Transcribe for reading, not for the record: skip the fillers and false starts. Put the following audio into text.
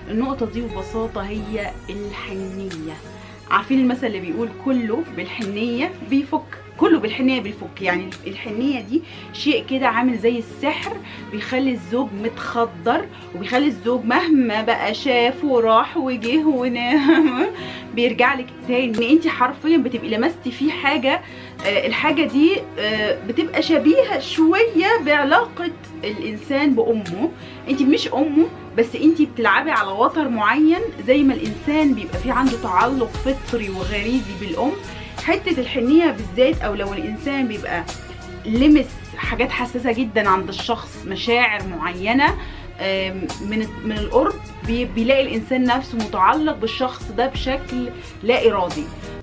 النقطة دي ببساطة هي الحنية. عارفين المثل اللي بيقول كله بالحنية بيفك، كله بالحنية بيفك. يعني الحنية دي شيء كده عامل زي السحر، بيخلي الزوج متخدر، وبيخلي الزوج مهما بقى شاف وراح وجه ونام بيرجع لك تاني. ان انت حرفيا بتبقي لمستي فيه حاجة، الحاجة دي بتبقى شبيهة شوية بعلاقة الانسان بامه. انت مش امه، بس انت بتلعبي على وتر معين، زي ما الانسان بيبقى فيه عنده تعلق فطري وغريزي بالام. حته الحنيه بالذات، او لو الانسان بيبقى لمس حاجات حساسه جدا عند الشخص، مشاعر معينه من القرب، بيلاقي الانسان نفسه متعلق بالشخص ده بشكل لا ارادي.